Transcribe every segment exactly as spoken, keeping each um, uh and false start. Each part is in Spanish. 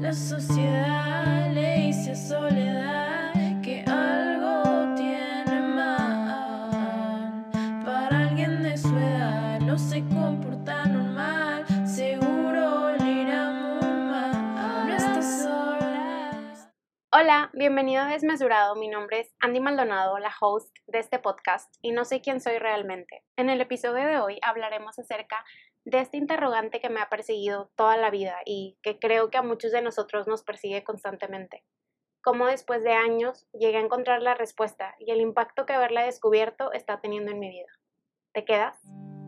La sociedad le dice a Soledad que algo tiene mal. Para alguien de su edad no se comporta normal. Seguro le irá muy mal. No está sola. Hola, bienvenido a Desmesurado. Mi nombre es Andy Maldonado, la host de este podcast, y no sé quién soy realmente. En el episodio de hoy hablaremos acerca de este interrogante que me ha perseguido toda la vida y que creo que a muchos de nosotros nos persigue constantemente. Cómo después de años llegué a encontrar la respuesta y el impacto que haberla descubierto está teniendo en mi vida. ¿Te quedas?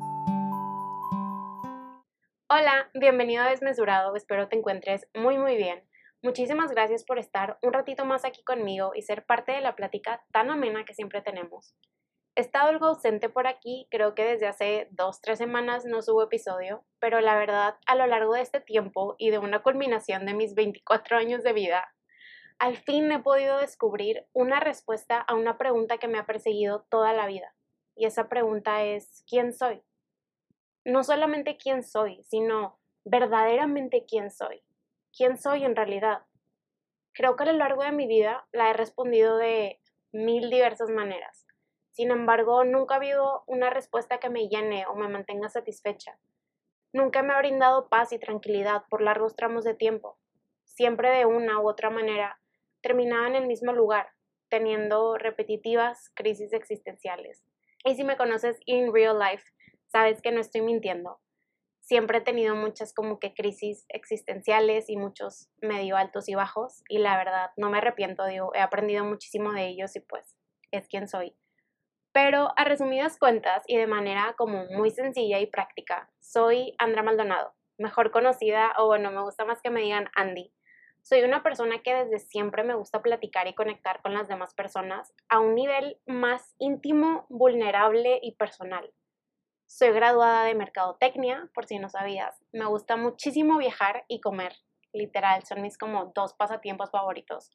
Hola, bienvenido a Desmesurado. Espero te encuentres muy muy bien. Muchísimas gracias por estar un ratito más aquí conmigo y ser parte de la plática tan amena que siempre tenemos. He estado algo ausente por aquí, creo que desde hace dos, tres semanas no subo episodio, pero la verdad, a lo largo de este tiempo y de una culminación de mis veinticuatro años de vida, al fin he podido descubrir una respuesta a una pregunta que me ha perseguido toda la vida. Y esa pregunta es, ¿quién soy? No solamente quién soy, sino verdaderamente quién soy. ¿Quién soy en realidad? Creo que a lo largo de mi vida la he respondido de mil diversas maneras. Sin embargo, nunca ha habido una respuesta que me llene o me mantenga satisfecha. Nunca me ha brindado paz y tranquilidad por largos tramos de tiempo. Siempre de una u otra manera terminaba en el mismo lugar, teniendo repetitivas crisis existenciales. Y si me conoces in real life, sabes que no estoy mintiendo. Siempre he tenido muchas como que crisis existenciales y muchos medio altos y bajos, y la verdad no me arrepiento, digo, he aprendido muchísimo de ellos y pues es quien soy. Pero a resumidas cuentas y de manera como muy sencilla y práctica, soy Andra Maldonado, mejor conocida, o bueno, me gusta más que me digan Andy. Soy una persona que desde siempre me gusta platicar y conectar con las demás personas a un nivel más íntimo, vulnerable y personal. Soy graduada de Mercadotecnia, por si no sabías. Me gusta muchísimo viajar y comer. Literal, son mis como dos pasatiempos favoritos.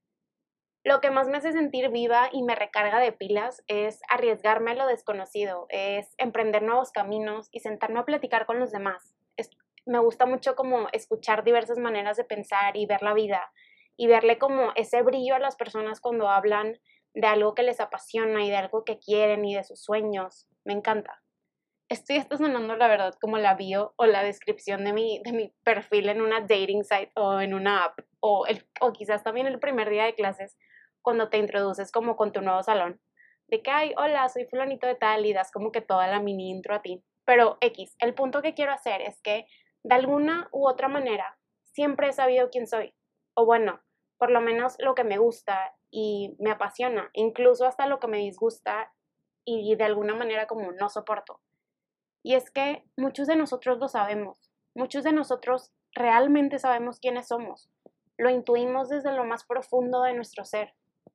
Lo que más me hace sentir viva y me recarga de pilas es arriesgarme a lo desconocido, es emprender nuevos caminos y sentarme a platicar con los demás. Es, me gusta mucho como escuchar diversas maneras de pensar y ver la vida y verle como ese brillo a las personas cuando hablan de algo que les apasiona y de algo que quieren y de sus sueños. Me encanta. Esto ya está sonando, la verdad, como la bio o la descripción de mi, de mi perfil en una dating site o en una app, o, el, o quizás también el primer día de clases, cuando te introduces como con tu nuevo salón, de que, ay, hola, soy fulanito de tal, y das como que toda la mini intro a ti. Pero X, el punto que quiero hacer es que, de alguna u otra manera, siempre he sabido quién soy, o bueno, por lo menos lo que me gusta y me apasiona, incluso hasta lo que me disgusta y de alguna manera como no soporto. Y es que muchos de nosotros lo sabemos, muchos de nosotros realmente sabemos quiénes somos, lo intuimos desde lo más profundo de nuestro ser.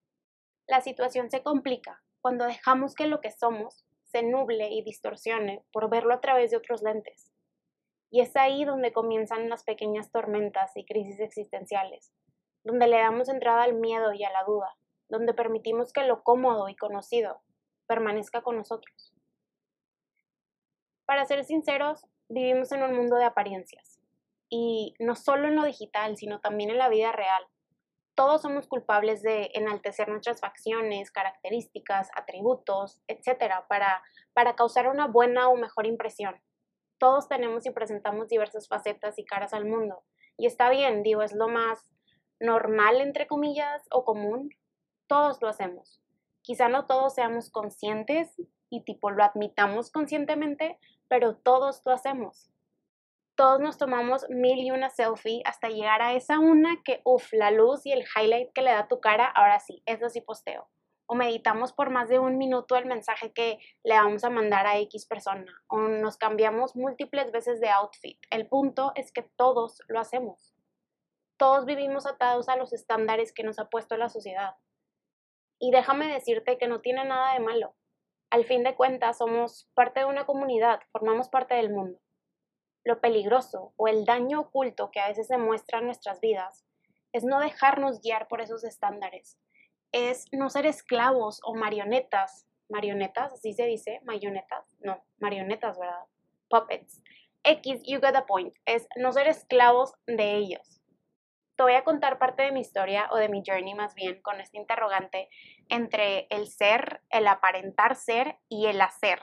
La situación se complica cuando dejamos que lo que somos se nuble y distorsione por verlo a través de otros lentes. Y es ahí donde comienzan las pequeñas tormentas y crisis existenciales, donde le damos entrada al miedo y a la duda, donde permitimos que lo cómodo y conocido permanezca con nosotros. Para ser sinceros, vivimos en un mundo de apariencias. Y no solo en lo digital, sino también en la vida real. Todos somos culpables de enaltecer nuestras facciones, características, atributos, etcétera, para, para causar una buena o mejor impresión. Todos tenemos y presentamos diversas facetas y caras al mundo. Y está bien, digo, es lo más normal, entre comillas, o común. Todos lo hacemos. Quizá no todos seamos conscientes y tipo lo admitamos conscientemente, pero todos lo hacemos. Todos nos tomamos mil y una selfie hasta llegar a esa una que, uff, la luz y el highlight que le da tu cara, ahora sí, eso sí posteo. O meditamos por más de un minuto el mensaje que le vamos a mandar a X persona. O nos cambiamos múltiples veces de outfit. El punto es que todos lo hacemos. Todos vivimos atados a los estándares que nos ha puesto la sociedad. Y déjame decirte que no tiene nada de malo. Al fin de cuentas, somos parte de una comunidad, formamos parte del mundo. Lo peligroso o el daño oculto que a veces se muestra en nuestras vidas es no dejarnos guiar por esos estándares. Es no ser esclavos o marionetas. ¿Marionetas? ¿Así se dice? ¿Marionetas? No, marionetas, ¿verdad? Puppets. X, you got the point. Es no ser esclavos de ellos. te voy a contar parte de mi historia o de mi journey más bien con este interrogante entre el ser, el aparentar ser y el hacer.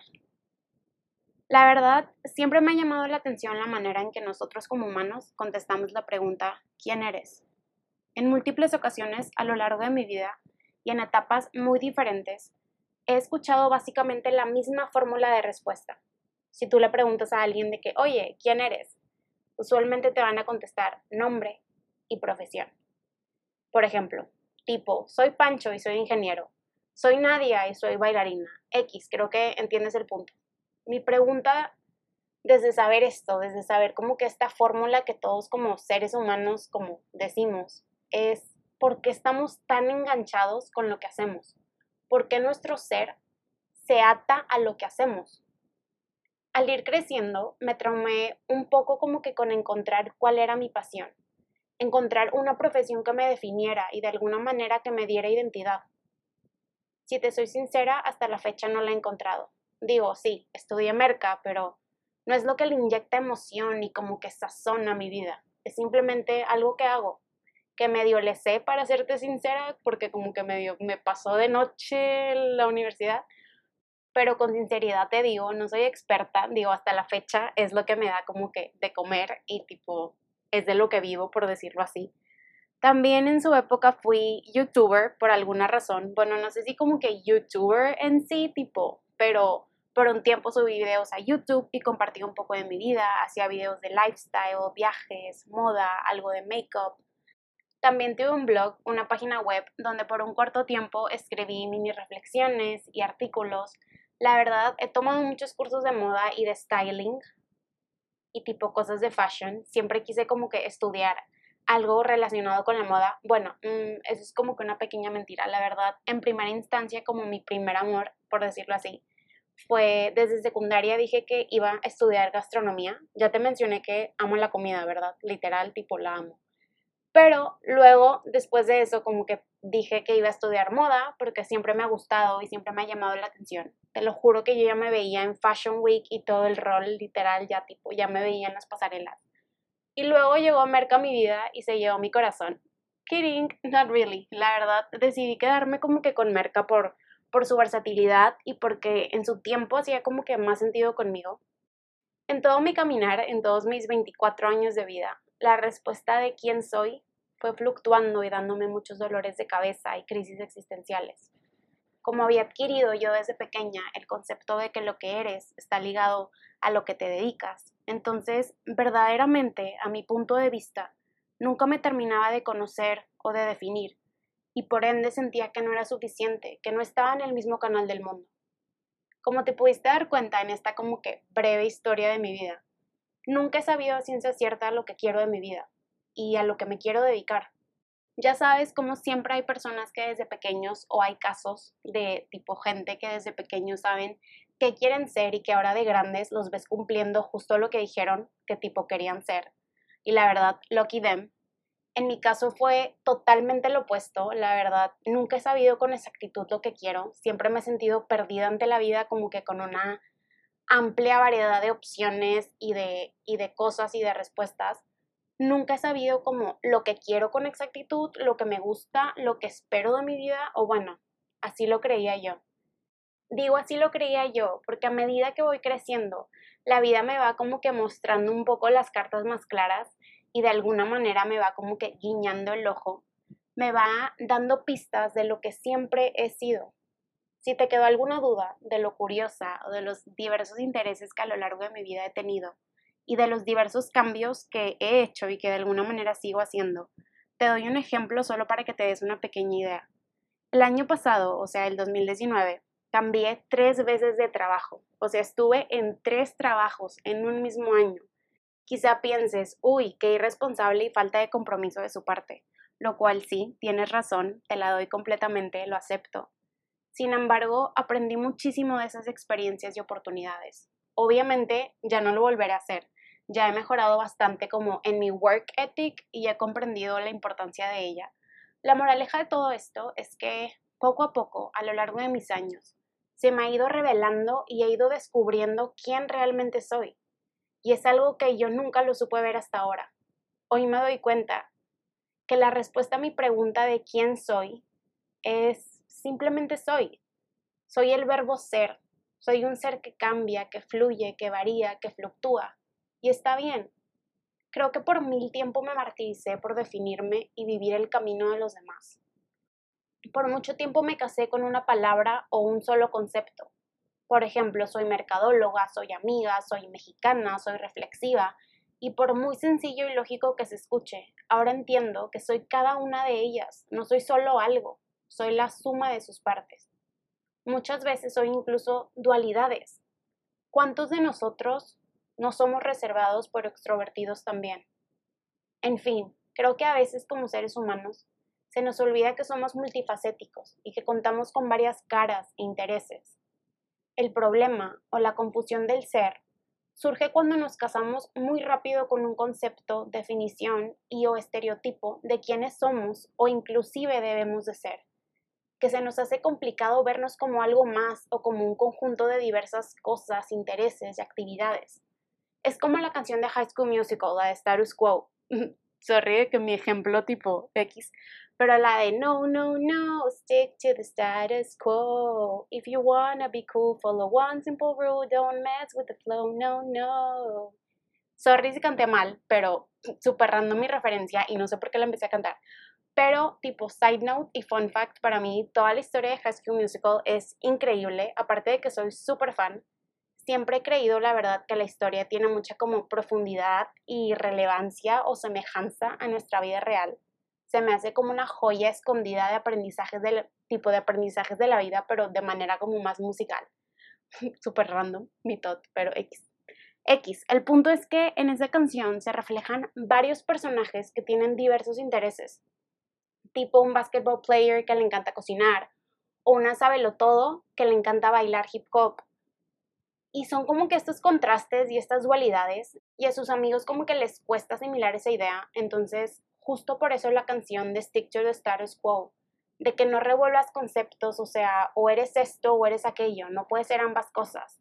La verdad, siempre me ha llamado la atención la manera en que nosotros como humanos contestamos la pregunta ¿quién eres? En múltiples ocasiones a lo largo de mi vida y en etapas muy diferentes, he escuchado básicamente la misma fórmula de respuesta. Si tú le preguntas a alguien de que, oye, ¿quién eres? Usualmente te van a contestar nombre y profesión. Por ejemplo, tipo, soy Pancho y soy ingeniero. Soy Nadia y soy bailarina. X, creo que entiendes el punto. Mi pregunta desde saber esto, desde saber como que esta fórmula que todos como seres humanos como decimos, es ¿por qué estamos tan enganchados con lo que hacemos? ¿Por qué nuestro ser se ata a lo que hacemos? Al ir creciendo, me traumé un poco como que con encontrar cuál era mi pasión, encontrar una profesión que me definiera y de alguna manera que me diera identidad. Si te soy sincera, hasta la fecha no la he encontrado. Digo, sí, estudié merca, pero no es lo que le inyecta emoción y como que sazona mi vida. Es simplemente algo que hago, que medio le sé para serte sincera, porque como que medio me pasó de noche en la universidad, pero con sinceridad te digo, no soy experta, digo, hasta la fecha es lo que me da como que de comer y tipo, es de lo que vivo, por decirlo así. También en su época fui youtuber por alguna razón, bueno, no sé si como que youtuber en sí, tipo, pero por un tiempo subí videos a YouTube y compartí un poco de mi vida, hacía videos de lifestyle, viajes, moda, algo de makeup. También tuve un blog, una página web, donde por un corto tiempo escribí mini reflexiones y artículos. La verdad, he tomado muchos cursos de moda y de styling y tipo cosas de fashion. Siempre quise como que estudiar algo relacionado con la moda. Bueno, mmm, eso es como que una pequeña mentira. La verdad, en primera instancia, como mi primer amor, por decirlo así, fue desde secundaria dije que iba a estudiar gastronomía. Ya te mencioné que amo la comida, ¿verdad? Literal, tipo la amo. Pero luego, después de eso, como que dije que iba a estudiar moda porque siempre me ha gustado y siempre me ha llamado la atención. Te lo juro que yo ya me veía en Fashion Week y todo el rol literal, ya tipo, ya me veía en las pasarelas. Y luego llegó Merca a mi vida y se llevó mi corazón. Kidding, not really. La verdad, decidí quedarme como que con Merca por, por su versatilidad y porque en su tiempo hacía como que más sentido conmigo. En todo mi caminar, en todos mis veinticuatro años de vida, la respuesta de quién soy fue fluctuando y dándome muchos dolores de cabeza y crisis existenciales. Como había adquirido yo desde pequeña el concepto de que lo que eres está ligado a lo que te dedicas, entonces verdaderamente, a mi punto de vista, nunca me terminaba de conocer o de definir, y por ende sentía que no era suficiente, que no estaba en el mismo canal del mundo. Como te pudiste dar cuenta en esta como que breve historia de mi vida, nunca he sabido a ciencia cierta lo que quiero de mi vida y a lo que me quiero dedicar. Ya sabes, como siempre hay personas que desde pequeños o hay casos de tipo gente que desde pequeños saben qué quieren ser y que ahora de grandes los ves cumpliendo justo lo que dijeron que tipo querían ser. Y la verdad, lucky them. En mi caso fue totalmente lo opuesto, la verdad, nunca he sabido con exactitud lo que quiero, siempre me he sentido perdida ante la vida como que con una amplia variedad de opciones y de, y de cosas y de respuestas. Nunca he sabido como lo que quiero con exactitud, lo que me gusta, lo que espero de mi vida, o bueno, así lo creía yo. Digo así lo creía yo, porque a medida que voy creciendo, la vida me va como que mostrando un poco las cartas más claras y de alguna manera me va como que guiñando el ojo, me va dando pistas de lo que siempre he sido. Si te quedó alguna duda de lo curiosa o de los diversos intereses que a lo largo de mi vida he tenido y de los diversos cambios que he hecho y que de alguna manera sigo haciendo, te doy un ejemplo solo para que te des una pequeña idea. El año pasado, o sea, el dos mil diecinueve, cambié tres veces de trabajo, o sea, estuve en tres trabajos en un mismo año. Quizá pienses, uy, qué irresponsable y falta de compromiso de su parte, lo cual sí, tienes razón, te la doy completamente, lo acepto. Sin embargo, aprendí muchísimo de esas experiencias y oportunidades. Obviamente, ya no lo volveré a hacer. Ya he mejorado bastante como en mi work ethic y he comprendido la importancia de ella. La moraleja de todo esto es que poco a poco, a lo largo de mis años, se me ha ido revelando y he ido descubriendo quién realmente soy. Y es algo que yo nunca lo supe ver hasta ahora. Hoy me doy cuenta que la respuesta a mi pregunta de quién soy es simplemente soy. Soy el verbo ser. Soy un ser que cambia, que fluye, que varía, que fluctúa. Y está bien. Creo que por mil tiempo me martiricé por definirme y vivir el camino de los demás. Por mucho tiempo me casé con una palabra o un solo concepto. Por ejemplo, soy mercadóloga, soy amiga, soy mexicana, soy reflexiva, y por muy sencillo y lógico que se escuche, ahora entiendo que soy cada una de ellas, no soy solo algo, soy la suma de sus partes. Muchas veces soy incluso dualidades. ¿Cuántos de nosotros no somos reservados pero extrovertidos también? En fin, creo que a veces como seres humanos se nos olvida que somos multifacéticos y que contamos con varias caras e intereses. El problema o la confusión del ser surge cuando nos casamos muy rápido con un concepto, definición y o estereotipo de quiénes somos o inclusive debemos de ser, que se nos hace complicado vernos como algo más o como un conjunto de diversas cosas, intereses y actividades. Es como la canción de High School Musical, la de Status Quo. Sorry que mi ejemplo tipo X, pero la de no, no, no, stick to the status quo. If you wanna be cool, follow one simple rule, don't mess with the flow, no, no. Sorry si canté mal, pero super random mi referencia y no sé por qué la empecé a cantar. Pero tipo side note y fun fact, para mí toda la historia de High School Musical es increíble, aparte de que soy súper fan. Siempre he creído, la verdad, que la historia tiene mucha como profundidad y relevancia o semejanza a nuestra vida real. Se me hace como una joya escondida de aprendizajes del tipo de aprendizajes de la vida, pero de manera como más musical. Súper random, mi tot, pero X. X, el punto es que en esa canción se reflejan varios personajes que tienen diversos intereses, tipo un basketball player que le encanta cocinar, o una sabelotodo que le encanta bailar hip hop. Y son como que estos contrastes y estas dualidades, y a sus amigos como que les cuesta asimilar esa idea, entonces justo por eso la canción de Stick to the Status Quo, de que no revuelvas conceptos, o sea, o eres esto o eres aquello, no puede ser ambas cosas.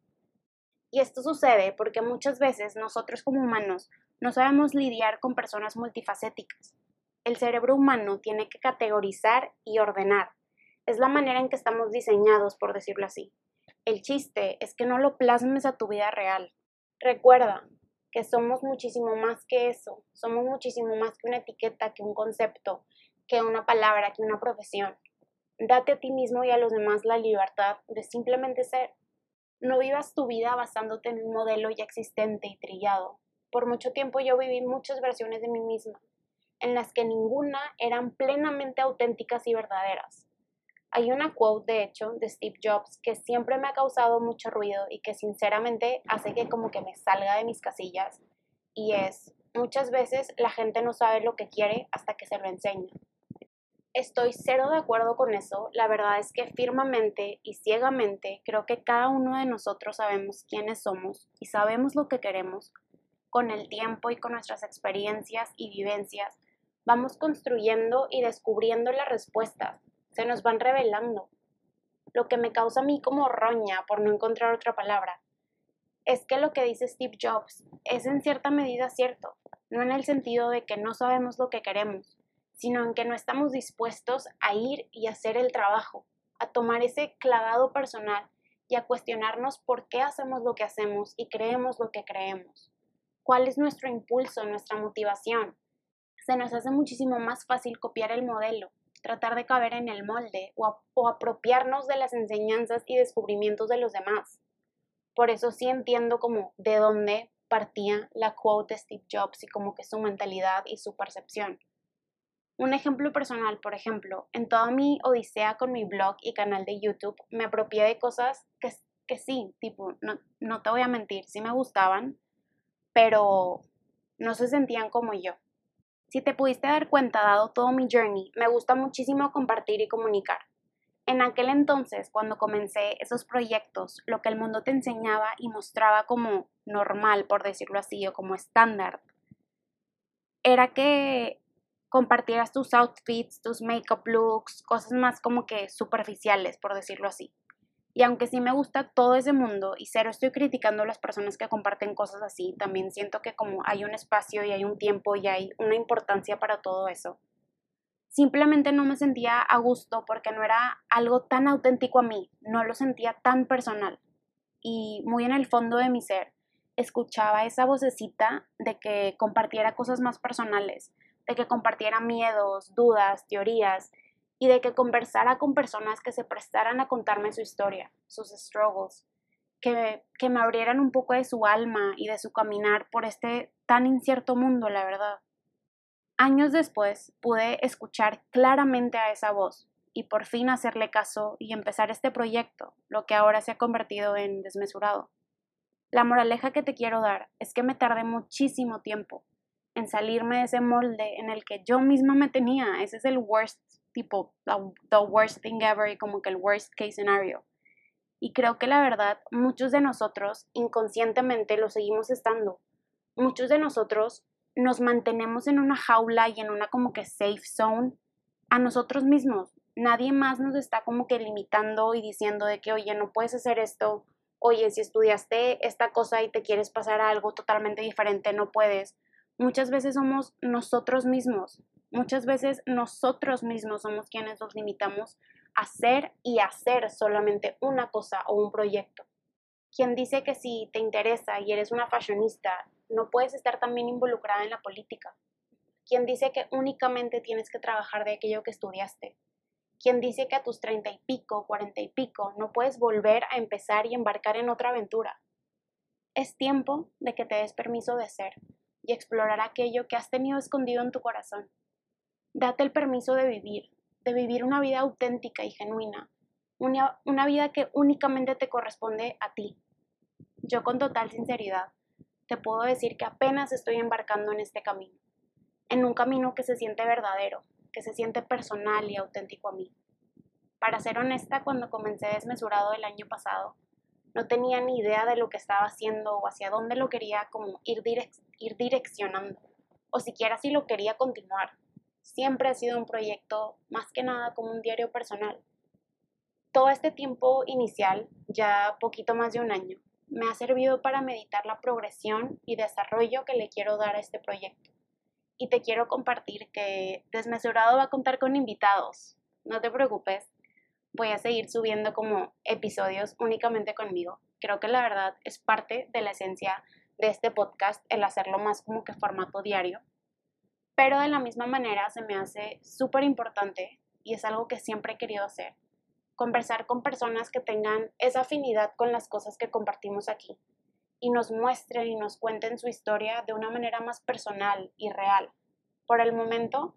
Y esto sucede porque muchas veces nosotros como humanos no sabemos lidiar con personas multifacéticas. El cerebro humano tiene que categorizar y ordenar. Es la manera en que estamos diseñados, por decirlo así. El chiste es que no lo plasmes a tu vida real. Recuerda que somos muchísimo más que eso. Somos muchísimo más que una etiqueta, que un concepto, que una palabra, que una profesión. Date a ti mismo y a los demás la libertad de simplemente ser. No vivas tu vida basándote en un modelo ya existente y trillado. Por mucho tiempo yo viví muchas versiones de mí misma, en las que ninguna eran plenamente auténticas y verdaderas. Hay una quote, de hecho, de Steve Jobs que siempre me ha causado mucho ruido y que sinceramente hace que como que me salga de mis casillas, y es, muchas veces la gente no sabe lo que quiere hasta que se lo enseña. Estoy cero de acuerdo con eso, la verdad es que firmemente y ciegamente creo que cada uno de nosotros sabemos quiénes somos y sabemos lo que queremos. Con el tiempo y con nuestras experiencias y vivencias, vamos construyendo y descubriendo las respuestas. Se nos van revelando. Lo que me causa a mí como roña, por no encontrar otra palabra, es que lo que dice Steve Jobs es en cierta medida cierto, no en el sentido de que no sabemos lo que queremos, sino en que no estamos dispuestos a ir y hacer el trabajo, a tomar ese clavado personal y a cuestionarnos por qué hacemos lo que hacemos y creemos lo que creemos. ¿Cuál es nuestro impulso, nuestra motivación? Se nos hace muchísimo más fácil copiar el modelo, tratar de caber en el molde o, a, o apropiarnos de las enseñanzas y descubrimientos de los demás. Por eso sí entiendo como de dónde partía la quote de Steve Jobs y como que su mentalidad y su percepción. Un ejemplo personal, por ejemplo, en toda mi odisea con mi blog y canal de YouTube me apropié de cosas que, que sí, tipo, no, no te voy a mentir, sí me gustaban, pero no se sentían como yo. Si te pudiste dar cuenta, dado todo mi journey, me gusta muchísimo compartir y comunicar. En aquel entonces, cuando comencé esos proyectos, lo que el mundo te enseñaba y mostraba como normal, por decirlo así, o como estándar, era que compartieras tus outfits, tus makeup looks, cosas más como que superficiales, por decirlo así. Y aunque sí me gusta todo ese mundo y cero estoy criticando a las personas que comparten cosas así, también siento que como hay un espacio y hay un tiempo y hay una importancia para todo eso. simplemente no me sentía a gusto porque no era algo tan auténtico a mí, no lo sentía tan personal. Y muy en el fondo de mi ser, escuchaba esa vocecita de que compartiera cosas más personales, de que compartiera miedos, dudas, teorías, y de que conversara con personas que se prestaran a contarme su historia, sus struggles, que, que me abrieran un poco de su alma y de su caminar por este tan incierto mundo, la verdad. Años después pude escuchar claramente a esa voz y por fin hacerle caso y empezar este proyecto, lo que ahora se ha convertido en Desmesurado. La moraleja que te quiero dar es que me tardé muchísimo tiempo en salirme de ese molde en el que yo misma me tenía. Ese es el worst, tipo, the, the worst thing ever y como que el worst case scenario. Y creo que la verdad, muchos de nosotros inconscientemente lo seguimos estando. Muchos de nosotros nos mantenemos en una jaula y en una como que safe zone a nosotros mismos. Nadie más nos está como que limitando y diciendo de que, oye, no puedes hacer esto. Oye, si estudiaste esta cosa y te quieres pasar a algo totalmente diferente, no puedes. Muchas veces somos nosotros mismos. Muchas veces nosotros mismos somos quienes nos limitamos a hacer y hacer solamente una cosa o un proyecto. ¿Quién dice que si te interesa y eres una fashionista, no puedes estar también involucrada en la política? ¿Quién dice que únicamente tienes que trabajar de aquello que estudiaste? ¿Quién dice que a tus treinta y pico, cuarenta y pico, no puedes volver a empezar y embarcar en otra aventura? Es tiempo de que te des permiso de ser y explorar aquello que has tenido escondido en tu corazón. Date el permiso de vivir, de vivir una vida auténtica y genuina, una, una vida que únicamente te corresponde a ti. Yo con total sinceridad te puedo decir que apenas estoy embarcando en este camino, en un camino que se siente verdadero, que se siente personal y auténtico a mí. Para ser honesta, cuando comencé Desmesurado el año pasado, no tenía ni idea de lo que estaba haciendo o hacia dónde lo quería como ir, direc- ir direccionando, o siquiera si lo quería continuar. Siempre ha sido un proyecto más que nada como un diario personal. Todo este tiempo inicial, ya poquito más de un año, me ha servido para meditar la progresión y desarrollo que le quiero dar a este proyecto. Y te quiero compartir que Desmesurado va a contar con invitados. No te preocupes, voy a seguir subiendo como episodios únicamente conmigo. Creo que la verdad es parte de la esencia de este podcast el hacerlo más como que formato diario. Pero de la misma manera se me hace súper importante y es algo que siempre he querido hacer. Conversar con personas que tengan esa afinidad con las cosas que compartimos aquí y nos muestren y nos cuenten su historia de una manera más personal y real. Por el momento,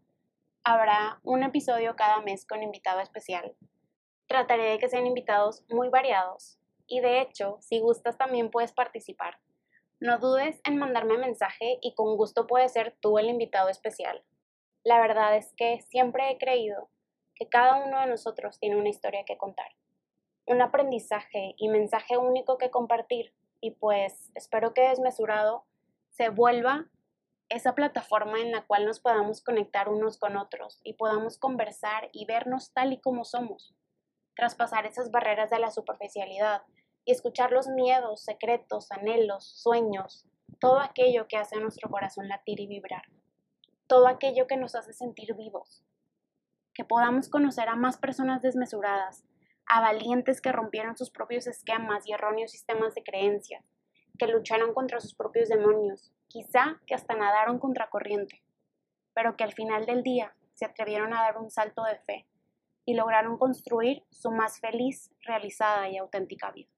habrá un episodio cada mes con invitado especial. Trataré de que sean invitados muy variados y de hecho, si gustas también puedes participar. No dudes en mandarme mensaje y con gusto puedes ser tú el invitado especial. La verdad es que siempre he creído que cada uno de nosotros tiene una historia que contar, un aprendizaje y mensaje único que compartir. Y pues espero que Desmesurado se vuelva esa plataforma en la cual nos podamos conectar unos con otros y podamos conversar y vernos tal y como somos, traspasar esas barreras de la superficialidad y escuchar los miedos, secretos, anhelos, sueños, todo aquello que hace a nuestro corazón latir y vibrar, todo aquello que nos hace sentir vivos, que podamos conocer a más personas desmesuradas, a valientes que rompieron sus propios esquemas y erróneos sistemas de creencias, que lucharon contra sus propios demonios, quizá que hasta nadaron contra corriente, pero que al final del día se atrevieron a dar un salto de fe y lograron construir su más feliz, realizada y auténtica vida.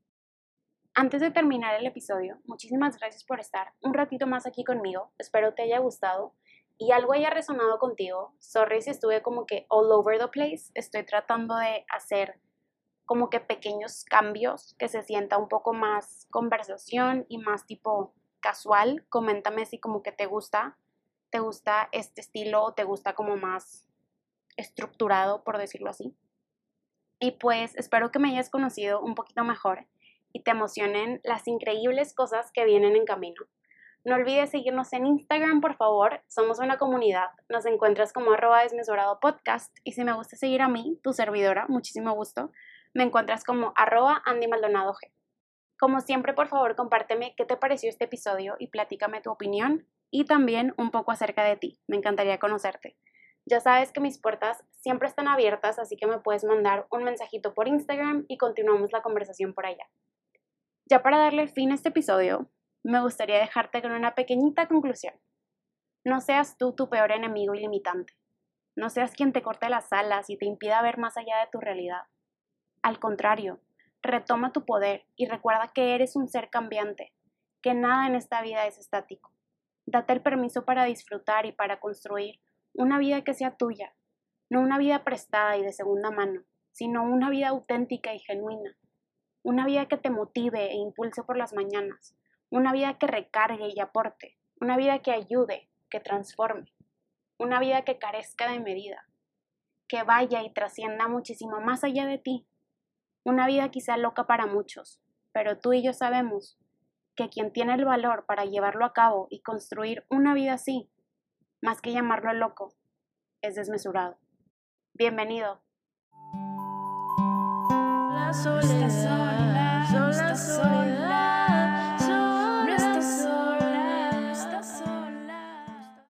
Antes de terminar el episodio, muchísimas gracias por estar un ratito más aquí conmigo, espero te haya gustado y algo haya resonado contigo. Sorry si estuve como que all over the place, estoy tratando de hacer como que pequeños cambios, que se sienta un poco más conversación y más tipo casual. Coméntame si como que te gusta, te gusta este estilo o te gusta como más estructurado, por decirlo así. Y pues espero que me hayas conocido un poquito mejor y te emocionen las increíbles cosas que vienen en camino. No olvides seguirnos en Instagram, por favor. Somos una comunidad. Nos encuentras como arroba desmesurado podcast. Y si me gusta seguir a mí, tu servidora, muchísimo gusto, me encuentras como arroba Andy Maldonado G. Como siempre, por favor, compárteme qué te pareció este episodio y platícame tu opinión y también un poco acerca de ti. Me encantaría conocerte. Ya sabes que mis puertas siempre están abiertas, así que me puedes mandar un mensajito por Instagram y continuamos la conversación por allá. Ya para darle fin a este episodio, me gustaría dejarte con una pequeñita conclusión. No seas tú tu peor enemigo y limitante. No seas quien te corte las alas y te impida ver más allá de tu realidad. Al contrario, retoma tu poder y recuerda que eres un ser cambiante, que nada en esta vida es estático. Date el permiso para disfrutar y para construir una vida que sea tuya, no una vida prestada y de segunda mano, sino una vida auténtica y genuina. Una vida que te motive e impulse por las mañanas, una vida que recargue y aporte, una vida que ayude, que transforme, una vida que carezca de medida, que vaya y trascienda muchísimo más allá de ti. Una vida quizá loca para muchos, pero tú y yo sabemos que quien tiene el valor para llevarlo a cabo y construir una vida así, más que llamarlo loco, es desmesurado. Bienvenido. La soledad.